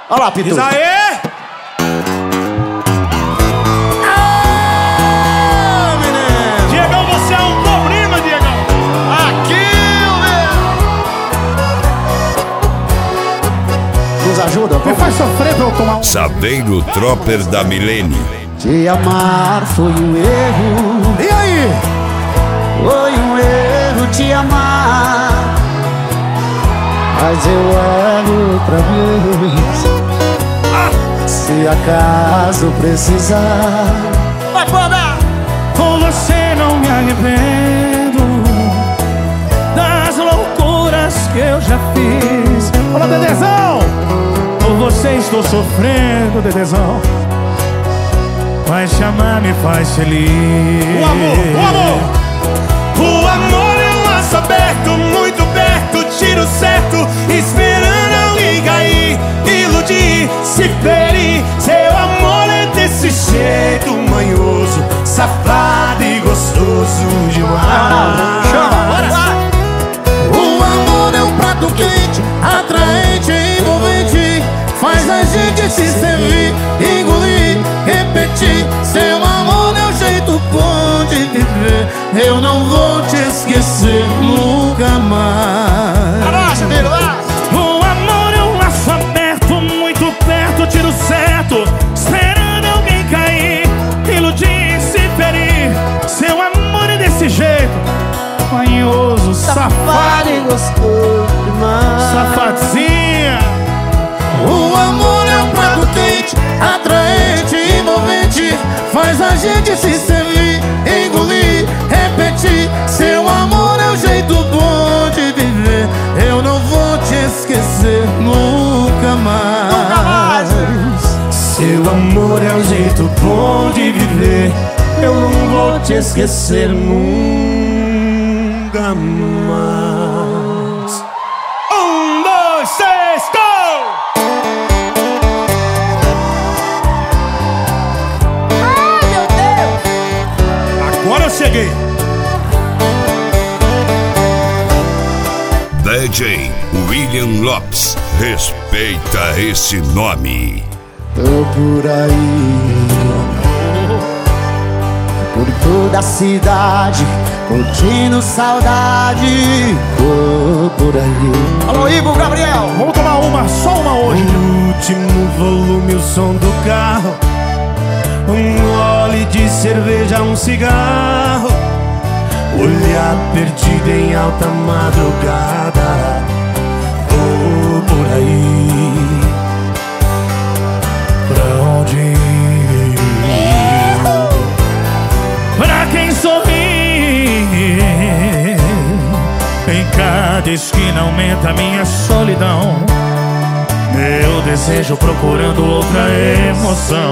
Olha lá, Pitu. Diz aí! Menino! Diegão, você é um problema, Diegão! Aqui, meu! Nos ajuda, Me faz sofrer pra eu tomar um. Saveiro Tropper da Milene. Te amar foi um erro. E aí? Foi um erro te amar. Mas eu erro outra vez. Se acaso precisar. Vai, banda! Com você não me arrependo das loucuras que eu já fiz. Fala, Dedezão! Por você estou sofrendo, Dedezão, mas te amar me faz feliz. O amor! O amor é um laço aberto, muito perto, tiro certo, esperando alguém cair, iludir, se ferir. Seu amor é desse jeito manhoso, safado e gostoso demais. O amor é um prato quente, atraente e envolvente, faz a gente se servir, engolir, repetir. Seu amor é o jeito bom de viver, eu não vou te esquecer nunca mais. Arrocha, filho, lá! O amor é um laço aberto, muito perto, tiro certo, esperando alguém cair, iludir, se ferir. Seu amor é desse jeito manhoso, safado e gostoso demais. safadinha. O amor é um prato quente, atraente e envolvente, faz a gente se servir, engolir, repetir. Seu amor é o jeito bom de viver, eu não vou te esquecer nunca mais. Seu amor é o jeito bom de viver, eu não vou te esquecer nunca mais. 1, 2, 3, go! Ai, meu Deus! Agora eu cheguei. DJ William Lopes. Respeita esse nome. Tô por aí, por toda a cidade, curtindo saudade. Tô por aí. Alô, Igor, Gabriel. Vamos tomar uma, só uma hoje. O último volume, o som do carro, um gole de cerveja, um cigarro, olhar perdido em alta madrugada. Tô por aí, pra onde ir? Pra quem sorri, em cada esquina aumenta a minha solidão. Meu desejo procurando outra emoção.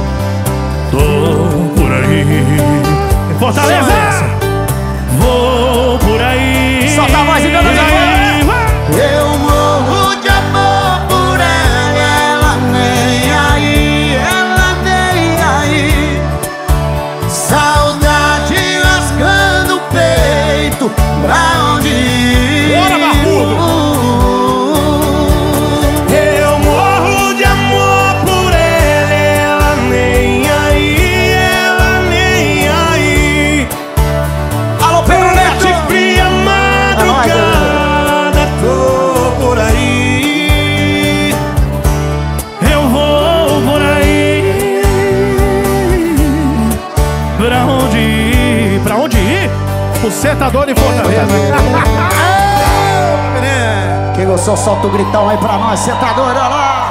Tô por aí, em Fortaleza, vou por aí. Solta a voz e canta de Eu morro de amor por ela nem aí, ela nem aí. Saudade rasgando o peito, pra onde ir? Bora, barbudo! Eu morro de amor por ela nem aí, ela nem aí. Alô, Pedro Neto. De fria madrugada, tô por aí. Eu vou por aí. Pra onde ir? Pra onde ir? O Setador em Fortaleza. Quem gostou, solta o gritão aí pra nós, sentador, olha lá.